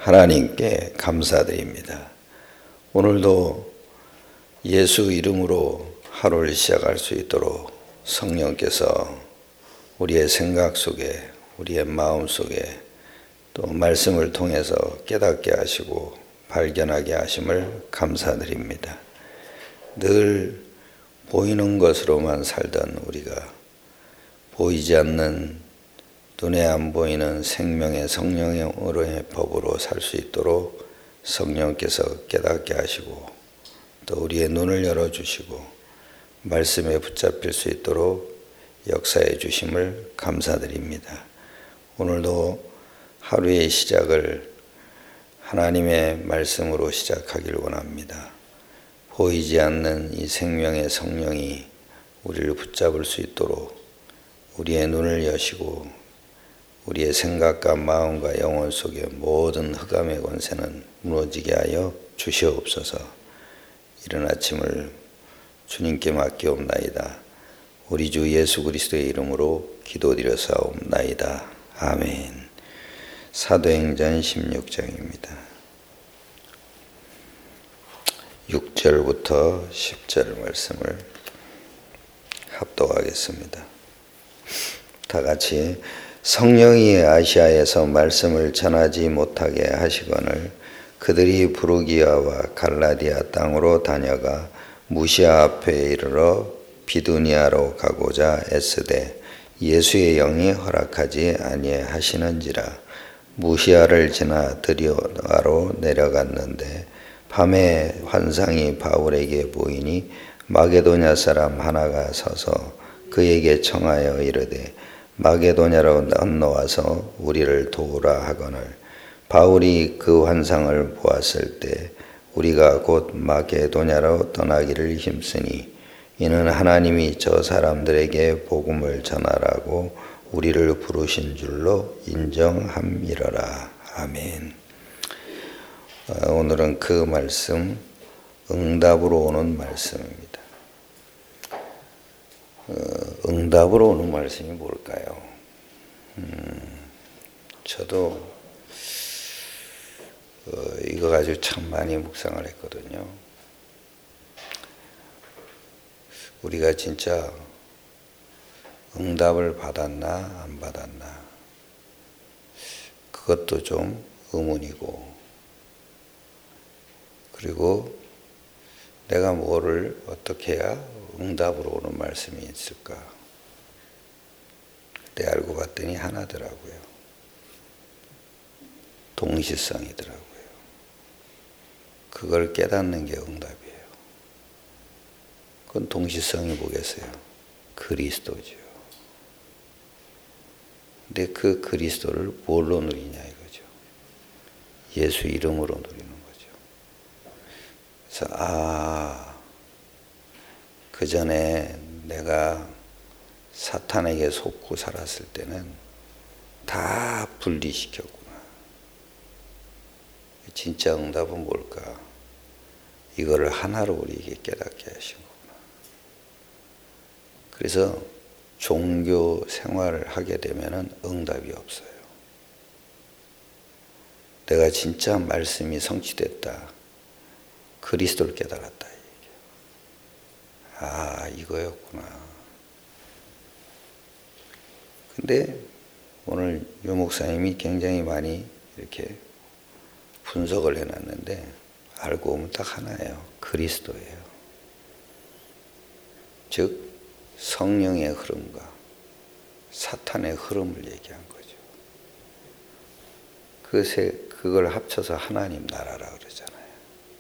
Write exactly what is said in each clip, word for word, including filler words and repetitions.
하나님께 감사드립니다. 오늘도 예수 이름으로 하루를 시작할 수 있도록 성령께서 우리의 생각 속에, 우리의 마음 속에 또 말씀을 통해서 깨닫게 하시고 발견하게 하심을 감사드립니다. 늘 보이는 것으로만 살던 우리가 보이지 않는, 눈에 안 보이는 생명의 성령으로의 법으로 살 수 있도록 성령께서 깨닫게 하시고 또 우리의 눈을 열어주시고 말씀에 붙잡힐 수 있도록 역사해 주심을 감사드립니다. 오늘도 하루의 시작을 하나님의 말씀으로 시작하길 원합니다. 보이지 않는 이 생명의 성령이 우리를 붙잡을 수 있도록 우리의 눈을 여시고 우리의 생각과 마음과 영혼 속에 모든 흑암의 권세는 무너지게 하여 주시옵소서. 이른 아침을 주님께 맡기옵나이다. 우리 주 예수 그리스도의 이름으로 기도드려사옵나이다. 아멘. 사도행전 십육 장입니다. 육 절부터 십 절 말씀을 합독하겠습니다. 다 같이. 성령이 아시아에서 말씀을 전하지 못하게 하시거늘 그들이 부르기아와 갈라디아 땅으로 다녀가 무시아 앞에 이르러 비두니아로 가고자 애쓰되 예수의 영이 허락하지 아니하시는지라. 무시아를 지나 드리아로 내려갔는데 밤에 환상이 바울에게 보이니 마게도냐 사람 하나가 서서 그에게 청하여 이르되 마게도냐로 건너와서 우리를 도우라 하거늘 바울이 그 환상을 보았을 때 우리가 곧 마게도냐로 떠나기를 힘쓰니 이는 하나님이 저 사람들에게 복음을 전하라고 우리를 부르신 줄로 인정함이러라. 아멘. 오늘은 그 말씀, 응답으로 오는 말씀입니다. 어, 응답으로 오는 말씀이 뭘까요? 음, 저도 어, 이거 가지고 참 많이 묵상을 했거든요. 우리가 진짜 응답을 받았나 안 받았나 그것도 좀 의문이고, 그리고 내가 뭐를 어떻게 해야 응답으로 오는 말씀이 있을까? 그때 알고 봤더니 하나더라고요. 동시성이더라고요. 그걸 깨닫는 게 응답이에요. 그건 동시성이 뭐겠어요? 그리스도죠. 근데 그 그리스도를 뭘로 누리냐 이거죠. 예수 이름으로 누리는 거죠. 그래서 아, 그 전에 내가 사탄에게 속고 살았을 때는 다 분리시켰구나. 진짜 응답은 뭘까? 이거를 하나로 우리에게 깨닫게 하신 거구나. 그래서 종교 생활을 하게 되면은 응답이 없어요. 내가 진짜 말씀이 성취됐다. 그리스도를 깨달았다. 아, 이거였구나. 근데 오늘 유 목사님이 굉장히 많이 이렇게 분석을 해놨는데 알고 보면 딱 하나예요. 그리스도예요. 즉 성령의 흐름과 사탄의 흐름을 얘기한 거죠. 그세 그걸 합쳐서 하나님 나라라 그러잖아요.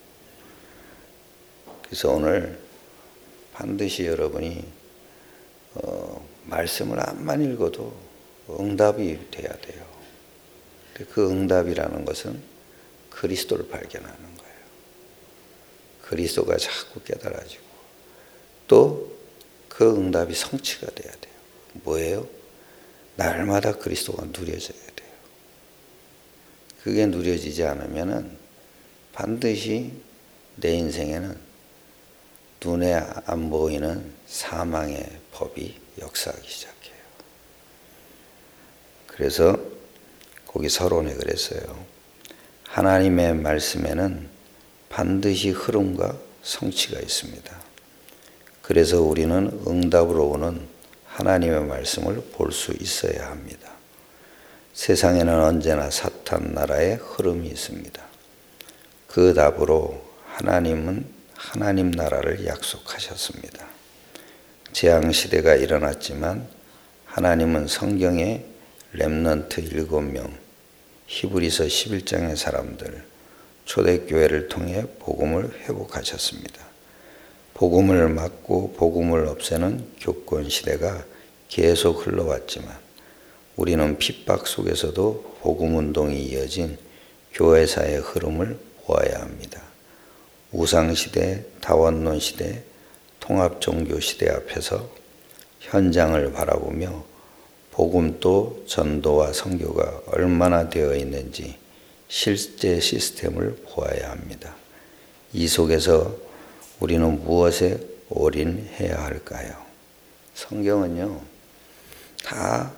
그래서 오늘 반드시 여러분이 어, 말씀을 암만 읽어도 응답이 돼야 돼요. 근데 그 응답이라는 것은 그리스도를 발견하는 거예요. 그리스도가 자꾸 깨달아지고 또 그 응답이 성취가 돼야 돼요. 뭐예요? 날마다 그리스도가 누려져야 돼요. 그게 누려지지 않으면은 반드시 내 인생에는 눈에 안 보이는 사망의 법이 역사하기 시작해요. 그래서 거기 서론에 그랬어요. 하나님의 말씀에는 반드시 흐름과 성취가 있습니다. 그래서 우리는 응답으로 오는 하나님의 말씀을 볼 수 있어야 합니다. 세상에는 언제나 사탄 나라의 흐름이 있습니다. 그 답으로 하나님은 하나님 나라를 약속하셨습니다. 재앙시대가 일어났지만 하나님은 성경에 렘넌트 일곱 명, 히브리서 십일 장의 사람들, 초대교회를 통해 복음을 회복하셨습니다. 복음을 막고 복음을 없애는 교권 시대가 계속 흘러왔지만 우리는 핍박 속에서도 복음 운동이 이어진 교회사의 흐름을 보아야 합니다. 우상시대, 다원론 시대, 통합종교 시대 앞에서 현장을 바라보며 복음도 전도와 선교가 얼마나 되어 있는지 실제 시스템을 보아야 합니다. 이 속에서 우리는 무엇에 올인해야 할까요? 성경은요, 다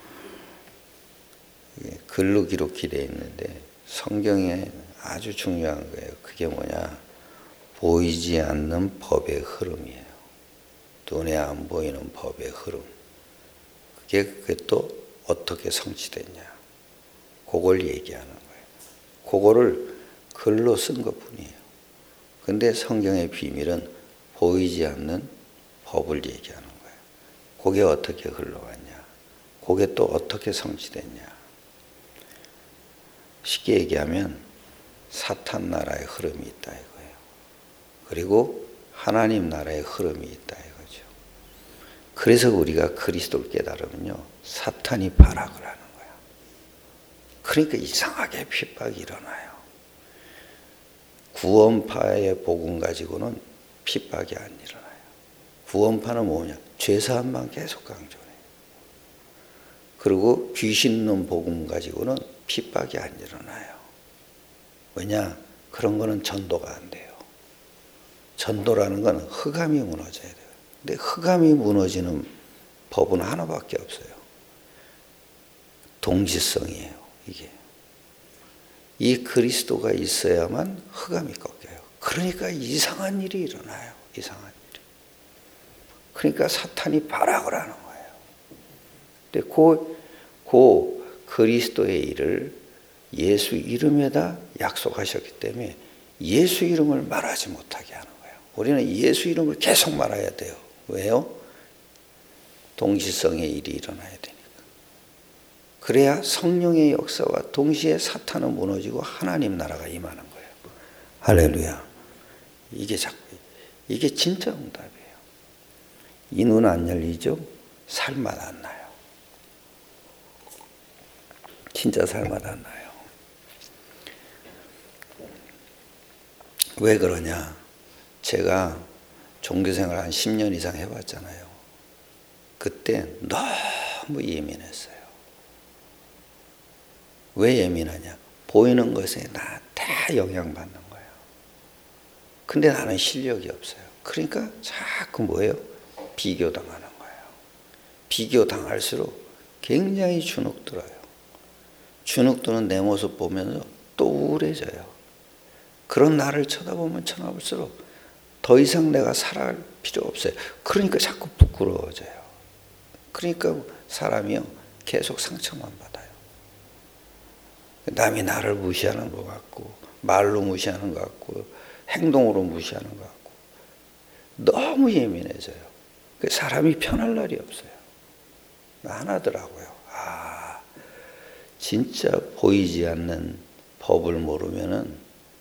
글로 기록이 되어 있는데 성경에 아주 중요한 거예요. 그게 뭐냐? 보이지 않는 법의 흐름이에요. 눈에 안 보이는 법의 흐름. 그게, 그게 또 어떻게 성취됐냐? 그걸 얘기하는 거예요. 그거를 글로 쓴 것 뿐이에요. 근데 성경의 비밀은 보이지 않는 법을 얘기하는 거예요. 그게 어떻게 흘러갔냐? 그게 또 어떻게 성취됐냐? 쉽게 얘기하면 사탄 나라의 흐름이 있다 이거예요. 그리고 하나님 나라의 흐름이 있다 이거죠. 그래서 우리가 그리스도를 깨달으면요, 사탄이 발악을 하는 거예요. 그러니까 이상하게 핍박이 일어나요. 구원파의 복음 가지고는 핍박이 안 일어나요. 구원파는 뭐냐? 죄사함만 계속 강조해요. 그리고 귀신 있는 복음 가지고는 핍박이 안 일어나요. 왜냐? 그런 거는 전도가 안 돼요. 전도라는 건 흑암이 무너져야 돼요. 근데 흑암이 무너지는 법은 하나밖에 없어요. 동지성이에요, 이게. 이 그리스도가 있어야만 흑암이 꺾여요. 그러니까 이상한 일이 일어나요. 이상한 일이. 그러니까 사탄이 발악을 하는 거예요. 근데 그, 그 그리스도의 일을 예수 이름에다 약속하셨기 때문에 예수 이름을 말하지 못하게 하는 거예요. 우리는 예수 이름을 계속 말해야 돼요. 왜요? 동시성의 일이 일어나야 되니까. 그래야 성령의 역사와 동시에 사탄은 무너지고 하나님 나라가 임하는 거예요. 할렐루야. 이게 자꾸, 이게 진짜 응답이에요. 이 눈 안 열리죠? 살맛 안 나요. 진짜 살맛 안 나요. 왜 그러냐? 제가 종교생활 한 십 년 이상 해봤잖아요. 그때 너무 예민했어요. 왜 예민하냐? 보이는 것에 나 다 영향받는 거예요. 근데 나는 실력이 없어요. 그러니까 자꾸 뭐예요? 비교당하는 거예요. 비교당할수록 굉장히 주눅들어요. 주눅드는 내 모습 보면서 또 우울해져요. 그런 나를 쳐다보면 쳐다볼수록 더 이상 내가 살아갈 필요 없어요. 그러니까 자꾸 부끄러워져요. 그러니까 사람이요, 계속 상처만 받아요. 남이 나를 무시하는 것 같고, 말로 무시하는 것 같고, 행동으로 무시하는 것 같고, 너무 예민해져요. 사람이 편할 날이 없어요. 안 하더라고요. 아, 진짜 보이지 않는 법을 모르면은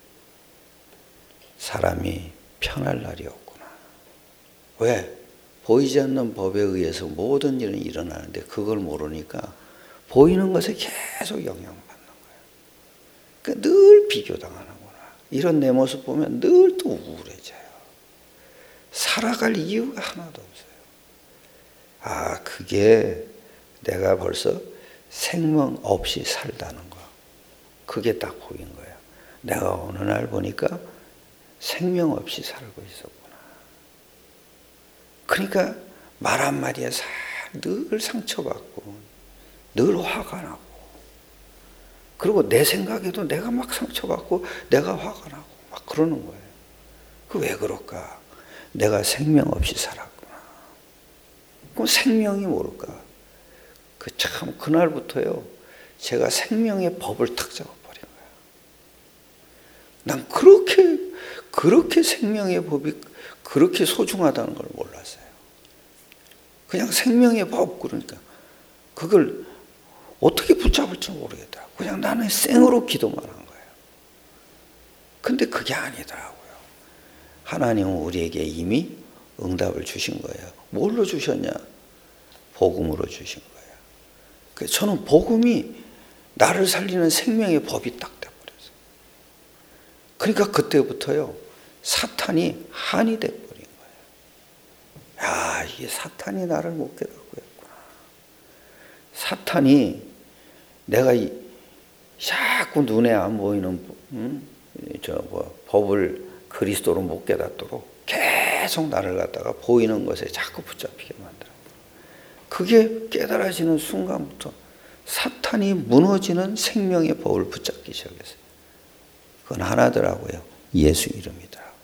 사람이 편할 날이 없구나. 왜? 보이지 않는 법에 의해서 모든 일은 일어나는데 그걸 모르니까 보이는 것에 계속 영향받는 거예요. 그러니까 늘 비교당하는구나. 이런 내 모습 보면 늘 또 우울해져요. 살아갈 이유가 하나도 없어요. 아, 그게 내가 벌써 생명 없이 살다는 거. 그게 딱 보인 거예요. 내가 어느 날 보니까 생명 없이 살고 있었구나. 그러니까 말 한마디에 늘 상처받고 늘 화가 나고 그리고 내 생각에도 내가 막 상처받고 내가 화가 나고 막 그러는 거예요. 그 왜 그럴까? 내가 생명 없이 살았구나. 그럼 생명이 뭘까? 그 참 그날부터요, 제가 생명의 법을 탁 잡아버린 거예요. 난 그렇게 그렇게 생명의 법이 그렇게 소중하다는 걸 몰랐어요. 그냥 생명의 법, 그러니까 그걸 어떻게 붙잡을지 모르겠더라고요. 그냥 나는 생으로 기도만 한 거예요. 근데 그게 아니더라고요. 하나님은 우리에게 이미 응답을 주신 거예요. 뭘로 주셨냐? 복음으로 주신 거예요. 그래서 저는 복음이 나를 살리는 생명의 법이 딱 돼버렸어요. 그러니까 그때부터요, 사탄이 한이 돼버린 거예요. 야, 이게 사탄이 나를 못 깨닫고 했구나. 사탄이 내가 이 자꾸 눈에 안 보이는 음? 저 뭐 법을 그리스도로 못 깨닫도록 계속 나를 갖다가 보이는 것에 자꾸 붙잡히게 만들어요. 그게 깨달아지는 순간부터 사탄이 무너지는 생명의 법을 붙잡기 시작했어요. 그건 하나더라고요. 예수 이름이더라고요.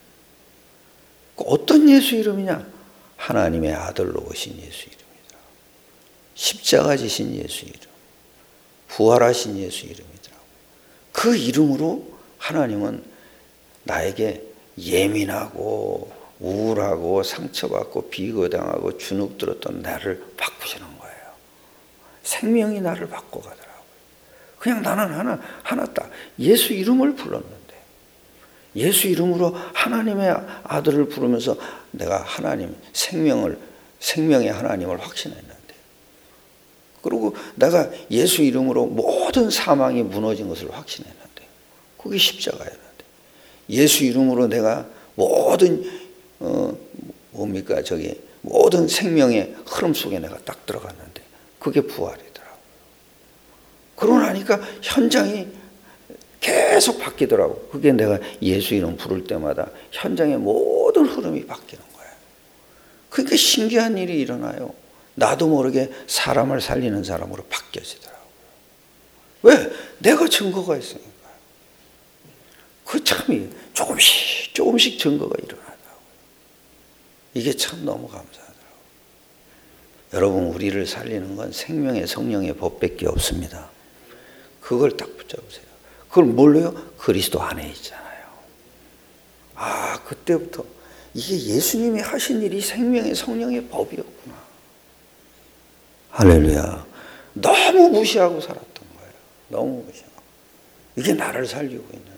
어떤 예수 이름이냐? 하나님의 아들로 오신 예수 이름이더라고요. 십자가 지신 예수 이름, 부활하신 예수 이름이더라고요. 그 이름으로 하나님은 나에게 예민하고 우울하고 상처받고 비거당하고 주눅들었던 나를 바꾸시는 거예요. 생명이 나를 바꿔가더라고요. 그냥 나는 하나, 하나 딱 예수 이름을 불렀는데, 예수 이름으로 하나님의 아들을 부르면서 내가 하나님, 생명을, 생명의 하나님을 확신했는데, 그리고 내가 예수 이름으로 모든 사망이 무너진 것을 확신했는데, 그게 십자가였는데, 예수 이름으로 내가 모든 어 뭡니까 저기 모든 생명의 흐름 속에 내가 딱 들어갔는데 그게 부활이더라고요. 그러고 나니까 현장이 계속 바뀌더라고요. 그게 내가 예수 이름 부를 때마다 현장의 모든 흐름이 바뀌는 거예요. 그러니까 신기한 일이 일어나요. 나도 모르게 사람을 살리는 사람으로 바뀌어지더라고요. 왜? 내가 증거가 있으니까. 그 참 조금씩 조금씩 증거가 일어나더라고요. 이게 참 너무 감사하더라고요. 여러분, 우리를 살리는 건 생명의 성령의 법밖에 없습니다. 그걸 딱 붙잡으세요. 그걸 뭘로요? 그리스도 안에 있잖아요. 아, 그때부터 이게 예수님이 하신 일이 생명의 성령의 법이었구나. 할렐루야. 너무 무시하고 살았던 거예요. 너무 무시하고. 이게 나를 살리고 있는데.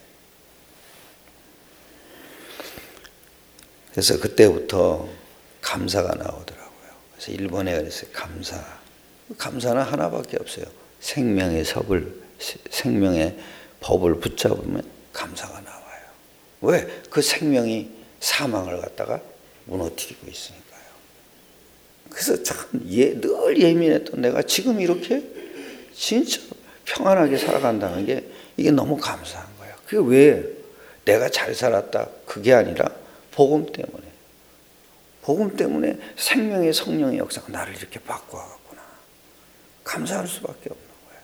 그래서 그때부터 감사가 나오더라고요. 그래서 일본에 그랬어요. 감사. 감사는 하나밖에 없어요. 생명의 섭을, 생명의 법을 붙잡으면 감사가 나와요. 왜? 그 생명이 사망을 갖다가 무너뜨리고 있으니까요. 그래서 참 예, 늘 예민했던 내가 지금 이렇게 진짜 평안하게 살아간다는 게 이게 너무 감사한 거예요. 그게 왜 내가 잘 살았다 그게 아니라 복음 때문에, 복음 때문에 생명의 성령의 역사가 나를 이렇게 바꿔갔구나. 감사할 수밖에 없는 거예요.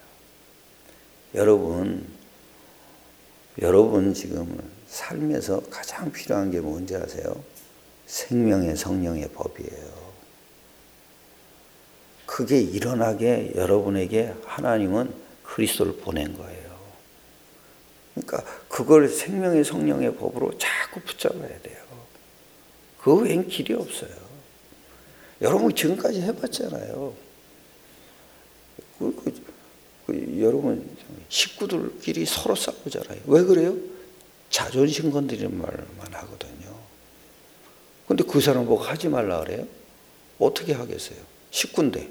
여러분, 여러분 지금 삶에서 가장 필요한 게 뭔지 아세요? 생명의 성령의 법이에요. 그게 일어나게 여러분에게 하나님은 그리스도를 보낸 거예요. 그러니까 그걸 생명의 성령의 법으로 자꾸 붙잡아야 돼요. 그 외엔 길이 없어요. 여러분 지금까지 해봤잖아요. 그, 그, 그, 여러분 식구들끼리 서로 싸우잖아요. 왜 그래요? 자존심 건드리는 말만 하거든요. 근데 그 사람 보고 하지 말라 그래요? 어떻게 하겠어요? 식구인데.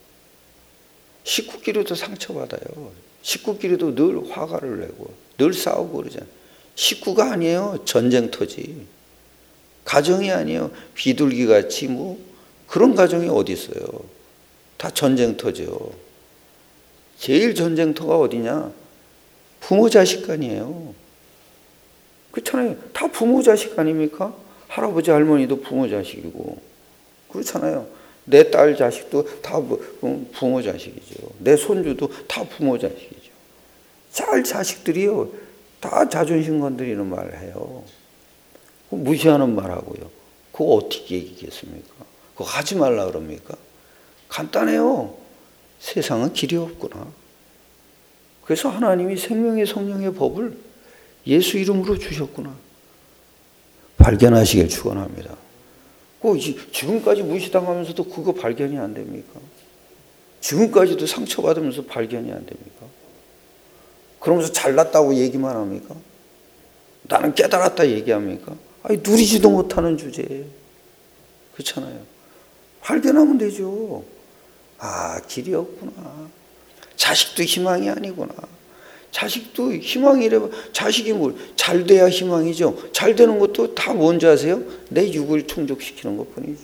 식구끼리도 상처받아요. 식구끼리도 늘 화가를 내고 늘 싸우고 그러잖아요. 식구가 아니에요. 전쟁터지. 가정이 아니에요. 비둘기같이 뭐 그런 가정이 어디 있어요. 다 전쟁터죠. 제일 전쟁터가 어디냐? 부모 자식 간이에요. 그렇잖아요. 다 부모 자식 아닙니까? 할아버지 할머니도 부모 자식이고 그렇잖아요. 내 딸 자식도 다 부모 자식이죠. 내 손주도 다 부모 자식이죠. 잘 자식들이요. 다 자존심 건드리는 말 해요. 무시하는 말 하고요. 그거 어떻게 얘기겠습니까? 그거 하지 말라 그럽니까? 간단해요. 세상은 길이 없구나. 그래서 하나님이 생명의 성령의 법을 예수 이름으로 주셨구나. 발견하시길 축원합니다. 그 지금까지 무시당하면서도 그거 발견이 안 됩니까? 지금까지도 상처받으면서 발견이 안 됩니까? 그러면서 잘났다고 얘기만 합니까? 나는 깨달았다 얘기합니까? 아니, 누리지도 못하는 주제에. 그렇잖아요. 발견하면 되죠. 아, 길이 없구나. 자식도 희망이 아니구나. 자식도 희망이래. 자식이 뭘, 잘 돼야 희망이죠. 잘 되는 것도 다 뭔지 아세요? 내 육을 충족시키는 것 뿐이죠.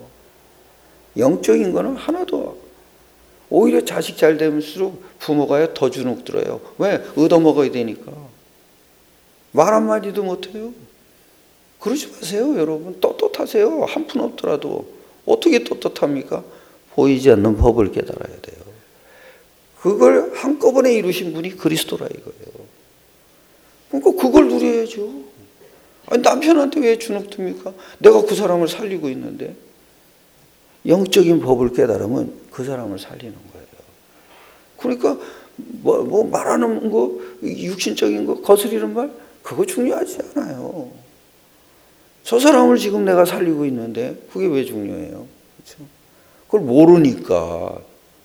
영적인 거는 하나도. 오히려 자식 잘 되면서 부모가 더 주눅 들어요. 왜? 얻어먹어야 되니까. 말 한마디도 못해요. 그러지 마세요, 여러분. 떳떳하세요. 한 푼 없더라도. 어떻게 떳떳합니까? 보이지 않는 법을 깨달아야 돼요. 그걸 한꺼번에 이루신 분이 그리스도라 이거예요. 그러니까 그걸 누려야죠. 아니, 남편한테 왜 주눅 듭니까? 내가 그 사람을 살리고 있는데. 영적인 법을 깨달으면 그 사람을 살리는 거예요. 그러니까 뭐, 뭐 말하는 거, 육신적인 거, 거스리는 말, 그거 중요하지 않아요. 저 사람을 지금 내가 살리고 있는데 그게 왜 중요해요? 그렇죠? 그걸 모르니까.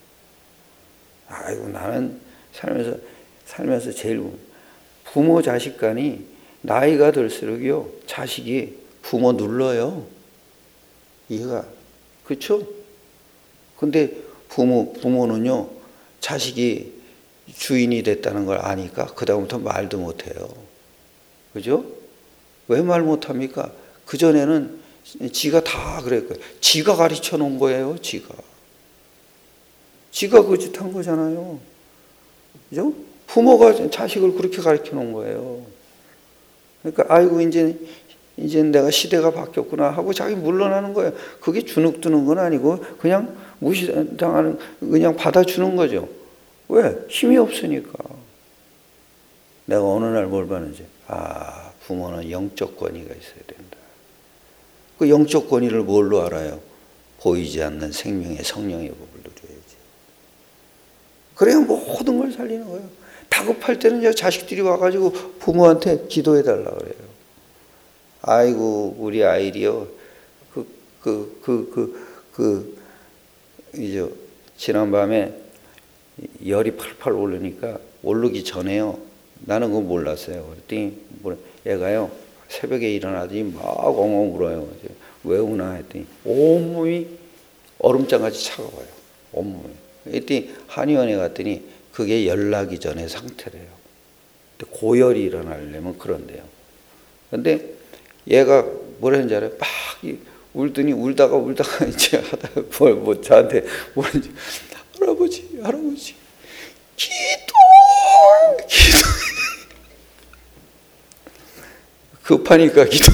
아이고, 나는 살면서 살면서 제일 부모 자식 간이 나이가 들수록요 자식이 부모 눌러요. 이해가. 그렇죠? 근데 부모 부모는요 자식이 주인이 됐다는 걸 아니까 그 다음부터 말도 못해요. 그죠? 왜 말 못합니까? 그 전에는 지가 다 그랬고요. 지가 가르쳐 놓은 거예요. 지가. 지가 그 짓 한 거잖아요. 그죠? 부모가 자식을 그렇게 가르쳐 놓은 거예요. 그러니까 아이고 이제 이제 내가 시대가 바뀌었구나 하고 자기 물러나는 거예요. 그게 주눅 드는 건 아니고 그냥 무시당하는, 그냥 받아주는 거죠. 왜? 힘이 없으니까. 내가 어느 날 뭘 봤는지, 아, 부모는 영적 권위가 있어야 된다. 그 영적 권위를 뭘로 알아요? 보이지 않는 생명의 성령의 법을 누려야지. 그래야 모든 걸 살리는 거예요. 다급할 때는 자식들이 와가지고 부모한테 기도해 달라 그래요. 아이고, 우리 아이리요. 그, 그, 그, 그, 그, 이제, 지난밤에 열이 팔팔 오르니까, 오르기 전에요. 나는 그거 몰랐어요. 그랬더니, 얘가요, 새벽에 일어나더니 막 엉엉 울어요. 왜 우나 했더니, 온몸이 얼음장같이 차가워요. 온몸이. 그랬더니, 한의원에 갔더니, 그게 열 나기 전의 상태래요. 고열이 일어나려면 그런데요. 근데, 얘가 뭐라 했는지 알아요? 막 울더니 울다가 울다가 이제 하다가 뭐, 뭐 저한테 뭐라는지, 할아버지, 할아버지, 기도, 기도. 급하니까 기도.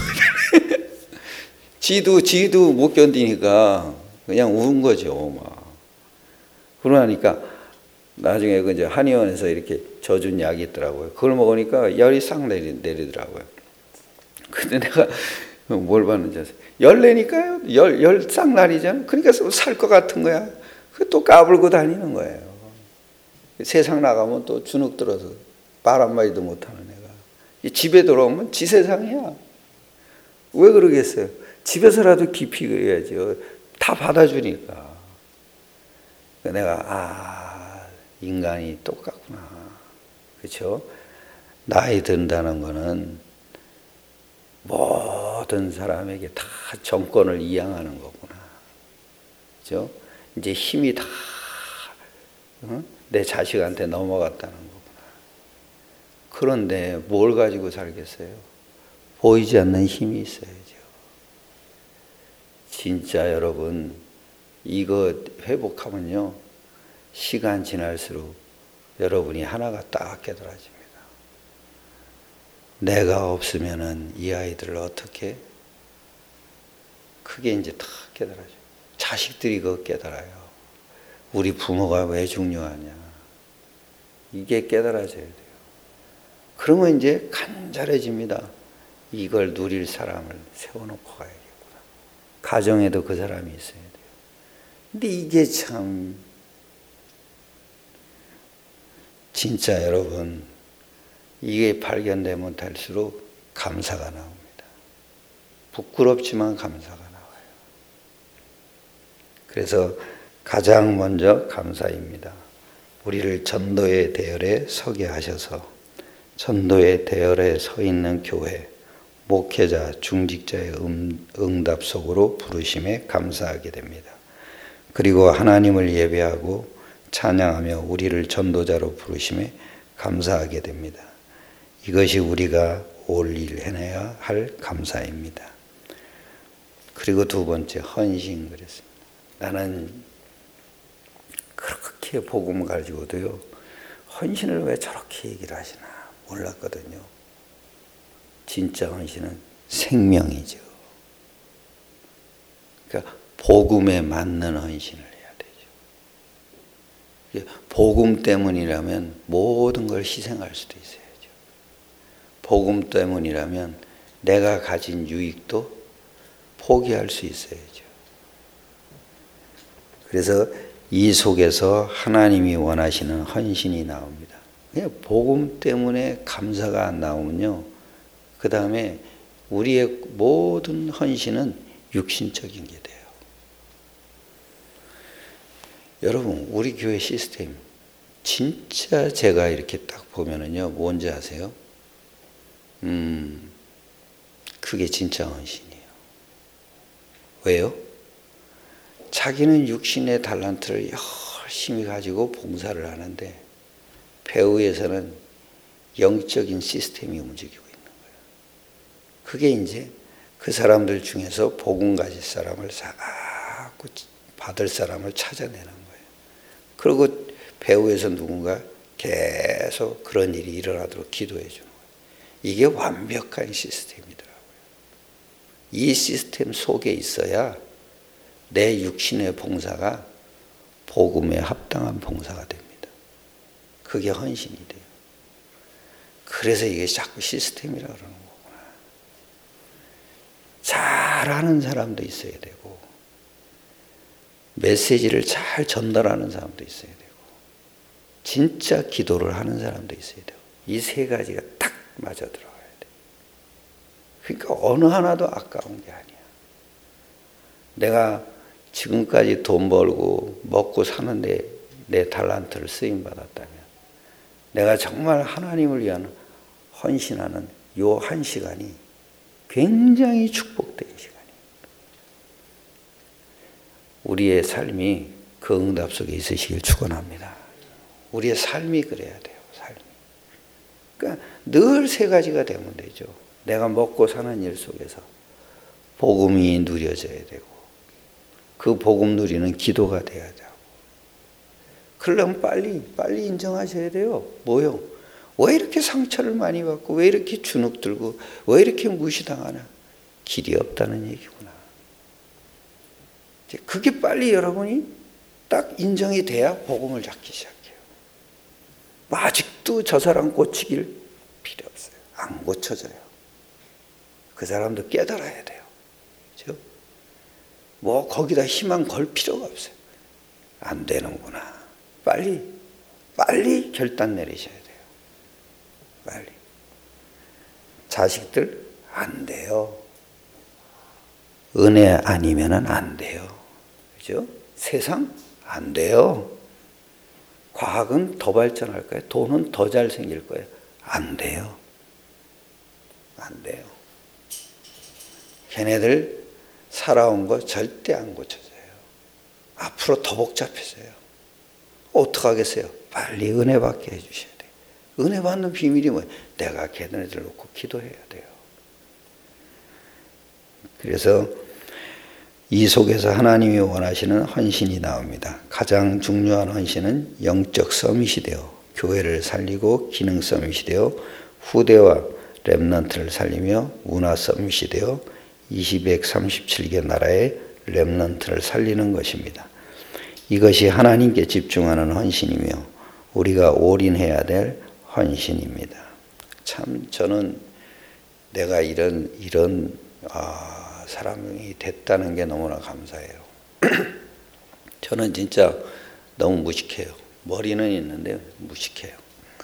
지도, 지도 못 견디니까 그냥 운 거죠, 막. 그러니까 나중에 그 이제 한의원에서 이렇게 져준 약이 있더라고요. 그걸 먹으니까 열이 싹 내리, 내리더라고요. 근데 내가 뭘 봤는지 아세요? 열 내니까요. 열, 열 싹 날이잖아요. 그러니까 살 것 같은 거야. 그 또 까불고 다니는 거예요. 세상 나가면 또 주눅 들어서 말 한마디도 못하는 애가. 집에 들어오면 지 세상이야. 왜 그러겠어요? 집에서라도 깊이 그래야죠. 다 받아주니까. 내가, 아, 인간이 똑같구나. 그렇죠? 나이 든다는 거는 모든 사람에게 다 정권을 이양하는 거구나. 그죠? 이제 힘이 다, 어? 내 자식한테 넘어갔다는 거구나. 그런데 뭘 가지고 살겠어요? 보이지 않는 힘이 있어야죠. 진짜 여러분, 이거 회복하면요, 시간 지날수록 여러분이 하나가 딱 깨달아집니다. 내가 없으면은 이 아이들을 어떻게? 그게 이제 다 깨달아져. 자식들이 그거 깨달아요. 우리 부모가 왜 중요하냐. 이게 깨달아져야 돼요. 그러면 이제 간절해집니다. 이걸 누릴 사람을 세워놓고 가야겠구나. 가정에도 그 사람이 있어야 돼요. 근데 이게 참 진짜 여러분, 이게 발견되면 될수록 감사가 나옵니다. 부끄럽지만 감사가 나와요. 그래서 가장 먼저 감사입니다. 우리를 전도의 대열에 서게 하셔서 전도의 대열에 서 있는 교회, 목회자, 중직자의 음, 응답 속으로 부르심에 감사하게 됩니다. 그리고 하나님을 예배하고 찬양하며 우리를 전도자로 부르심에 감사하게 됩니다. 이것이 우리가 올 일 해내야 할 감사입니다. 그리고 두 번째, 헌신 그랬습니다. 나는 그렇게 복음 가지고도요, 헌신을 왜 저렇게 얘기를 하시나 몰랐거든요. 진짜 헌신은 생명이죠. 그러니까 복음에 맞는 헌신을 해야 되죠. 복음 때문이라면 모든 걸 희생할 수도 있어야죠. 복음 때문이라면 내가 가진 유익도 포기할 수 있어야죠. 그래서 이 속에서 하나님이 원하시는 헌신이 나옵니다. 그냥 복음 때문에 감사가 안 나오면요, 그 다음에 우리의 모든 헌신은 육신적인 게 돼요. 여러분, 우리 교회 시스템 진짜 제가 이렇게 딱 보면은요, 뭔지 아세요? 음, 그게 진짜 헌신이에요. 왜요? 자기는 육신의 달란트를 열심히 가지고 봉사를 하는데 배후에서는 영적인 시스템이 움직이고 있는 거예요. 그게 이제 그 사람들 중에서 복음 가질 사람을 자꾸 받을 사람을 찾아내는 거예요. 그리고 배후에서 누군가 계속 그런 일이 일어나도록 기도해 주는 거예요. 이게 완벽한 시스템이더라고요. 이 시스템 속에 있어야 내 육신의 봉사가 복음에 합당한 봉사가 됩니다. 그게 헌신이 돼요. 그래서 이게 자꾸 시스템이라고 그러는 거구나. 잘하는 사람도 있어야 되고 메시지를 잘 전달하는 사람도 있어야 되고 진짜 기도를 하는 사람도 있어야 되고 이 세 가지가 딱 맞아 들어가야 돼요. 그러니까 어느 하나도 아까운 게 아니야. 내가 지금까지 돈 벌고 먹고 사는데 내 달란트를 쓰임받았다면 내가 정말 하나님을 위한 헌신하는 요 한 시간이 굉장히 축복된 시간이에요. 우리의 삶이 그 응답 속에 있으시길 축원합니다. 우리의 삶이 그래야 돼요. 삶이. 그러니까 늘 세 가지가 되면 되죠. 내가 먹고 사는 일 속에서 복음이 누려져야 되고 그 복음 누리는 기도가 돼야 되고 그러려면 빨리 빨리 인정하셔야 돼요. 뭐요? 왜 이렇게 상처를 많이 받고 왜 이렇게 주눅 들고 왜 이렇게 무시당하나? 길이 없다는 얘기구나. 그게 빨리 여러분이 딱 인정이 돼야 복음을 잡기 시작해요. 아직도 저 사람 고치길 필요 없어요. 안 고쳐져요. 그 사람도 깨달아야 돼요. 그렇죠? 뭐 거기다 희망 걸 필요가 없어요. 안 되는구나. 빨리 빨리 결단 내리셔야 돼요. 빨리. 자식들 안 돼요. 은혜 아니면은 안 돼요. 그죠? 세상 안 돼요. 과학은 더 발전할 거예요. 돈은 더 잘생길 거예요. 안 돼요. 안 돼요. 걔네들 살아온 거 절대 안 고쳐져요. 앞으로 더 복잡해져요. 어떡하겠어요? 빨리 은혜 받게 해주셔야 돼요. 은혜 받는 비밀이 뭐예요? 내가 걔네들 놓고 기도해야 돼요. 그래서 이 속에서 하나님이 원하시는 헌신이 나옵니다. 가장 중요한 헌신은 영적 서밋이 되어 교회를 살리고 기능 서밋이 되어 후대와 렘넌트를 살리며 문화 서밋이 되어 이백삼십칠 개 나라의 렘넌트를 살리는 것입니다. 이것이 하나님께 집중하는 헌신이며 우리가 올인해야 될 헌신입니다. 참 저는 내가 이런 이런 아, 사람이 됐다는 게 너무나 감사해요. 저는 진짜 너무 무식해요. 머리는 있는데 무식해요.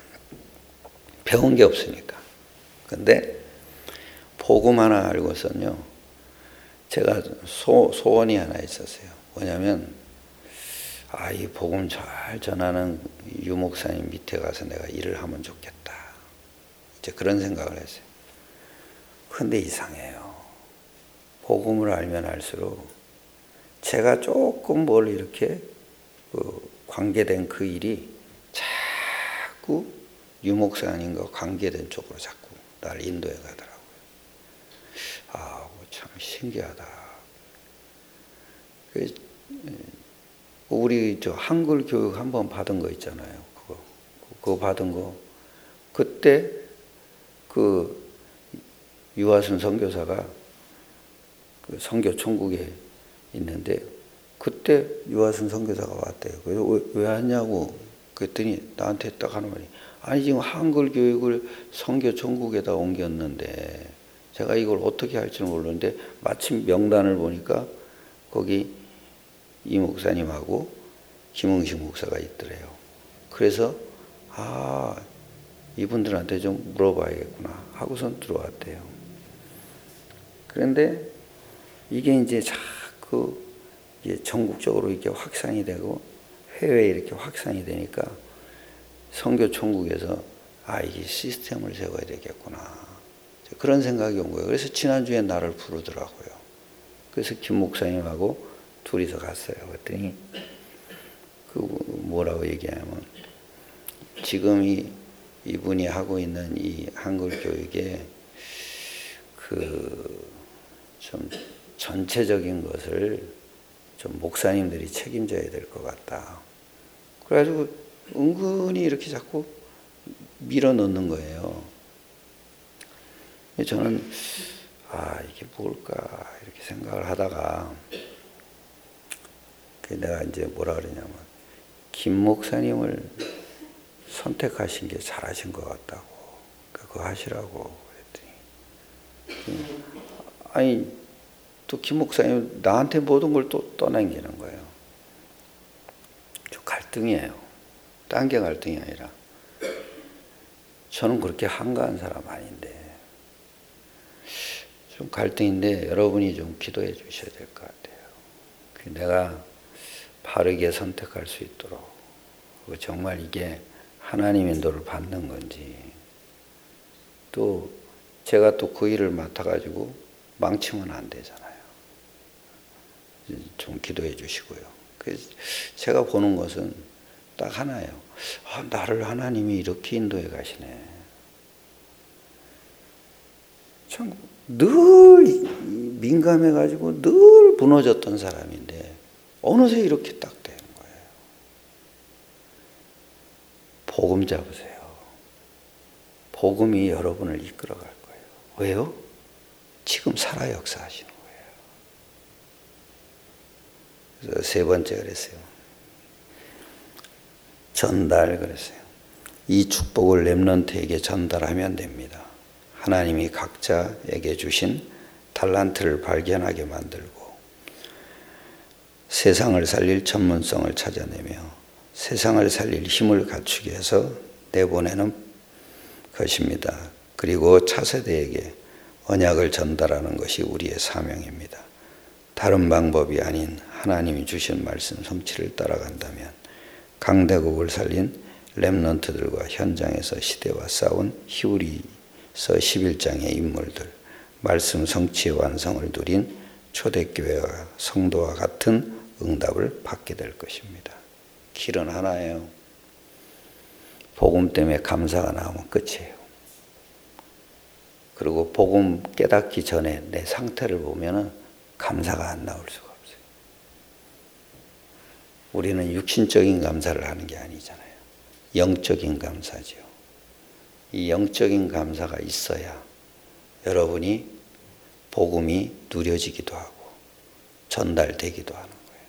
배운 게 없으니까. 근데 복음 하나 알고서는요, 제가 소, 소원이 하나 있었어요. 뭐냐면 아, 이 복음 잘 전하는 유 목사님 밑에 가서 내가 일을 하면 좋겠다. 이제 그런 생각을 했어요. 근데 이상해요. 복음을 알면 알수록 제가 조금 뭘 이렇게 그 관계된 그 일이 자꾸 유 목사님과 관계된 쪽으로 자꾸 나를 인도해 가더라고요. 아, 참 신기하다. 우리 저 한글 교육 한번 받은 거 있잖아요. 그거 그거 받은 거 그때 그 유아순 선교사가 그 선교 천국에 있는데 그때 유아순 선교사가 왔대요. 그래서 왜, 왜 왔냐고 그랬더니 나한테 딱 하는 말이 아니 지금 한글 교육을 선교 천국에다 옮겼는데 제가 이걸 어떻게 할지 모르는데 마침 명단을 보니까 거기 이 목사님하고 김응식 목사가 있더래요. 그래서 아 이분들한테 좀 물어봐야겠구나 하고선 들어왔대요. 그런데 이게 이제 자꾸 이제 전국적으로 이렇게 확산이 되고 해외에 이렇게 확산이 되니까 선교 천국에서 아 이게 시스템을 세워야 되겠구나 그런 생각이 온 거예요. 그래서 지난주에 나를 부르더라고요. 그래서 김 목사님하고 둘이서 갔어요. 그랬더니 그 뭐라고 얘기하냐면 지금 이 이분이 하고 있는 이 한글 교육에 그 좀 전체적인 것을 좀 목사님들이 책임져야 될 것 같다. 그래가지고 은근히 이렇게 자꾸 밀어넣는 거예요. 저는 아 이게 뭘까 이렇게 생각을 하다가 내가 이제 뭐라 그러냐면 김 목사님을 선택하신 게 잘하신 것 같다고 그거 하시라고 그랬더니 아니 또 김 목사님 나한테 모든 걸 또 떠넘기는 거예요. 좀 갈등이에요. 딴 게 갈등이 아니라 저는 그렇게 한가한 사람 아닌데 좀 갈등인데 여러분이 좀 기도해 주셔야 될 것 같아요. 내가 바르게 선택할 수 있도록 정말 이게 하나님의 인도를 받는 건지 또 제가 또 그 일을 맡아가지고 망치면 안 되잖아요. 좀 기도해 주시고요. 그래서 제가 보는 것은 딱 하나예요. 아, 나를 하나님이 이렇게 인도해 가시네. 참 늘 민감해가지고 늘 무너졌던 사람인데 어느새 이렇게 딱 되는 거예요. 복음 잡으세요. 복음이 여러분을 이끌어갈 거예요. 왜요? 지금 살아 역사하시는 거예요. 그래서 세 번째 그랬어요. 전달 그랬어요. 이 축복을 렘넌트에게 전달하면 됩니다. 하나님이 각자에게 주신 달란트를 발견하게 만들고 세상을 살릴 전문성을 찾아내며 세상을 살릴 힘을 갖추게 해서 내보내는 것입니다. 그리고 차세대에게 언약을 전달하는 것이 우리의 사명입니다. 다른 방법이 아닌 하나님이 주신 말씀 성취를 따라간다면 강대국을 살린 렘넌트들과 현장에서 시대와 싸운 히브리서 십일 장의 인물들, 말씀 성취의 완성을 누린 초대교회와 성도와 같은 응답을 받게 될 것입니다. 길은 하나예요. 복음 때문에 감사가 나오면 끝이에요. 그리고 복음 깨닫기 전에 내 상태를 보면은 감사가 안 나올 수가 없어요. 우리는 육신적인 감사를 하는 게 아니잖아요. 영적인 감사죠. 이 영적인 감사가 있어야 여러분이 복음이 누려지기도 하고 전달되기도 하는 거예요.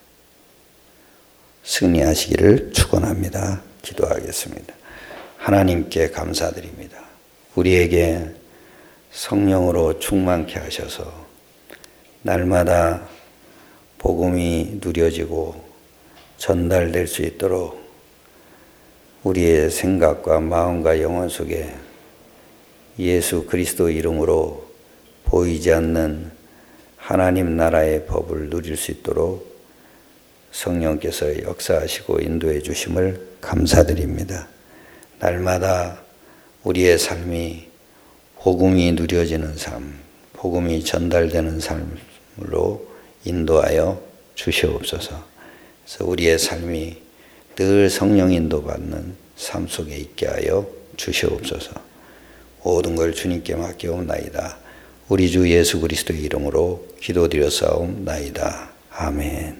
승리하시기를 축원합니다. 기도하겠습니다. 하나님께 감사드립니다. 우리에게 성령으로 충만케 하셔서 날마다 복음이 누려지고 전달될 수 있도록 우리의 생각과 마음과 영혼 속에 예수 그리스도 이름으로 보이지 않는 하나님 나라의 법을 누릴 수 있도록 성령께서 역사하시고 인도해 주심을 감사드립니다. 날마다 우리의 삶이 복음이 누려지는 삶, 복음이 전달되는 삶으로 인도하여 주시옵소서. 그래서 우리의 삶이 늘 성령 인도받는 삶 속에 있게 하여 주시옵소서. 모든 걸 주님께 맡겨옵나이다. 우리 주 예수 그리스도의 이름으로 기도드렸사옵나이다. 아멘.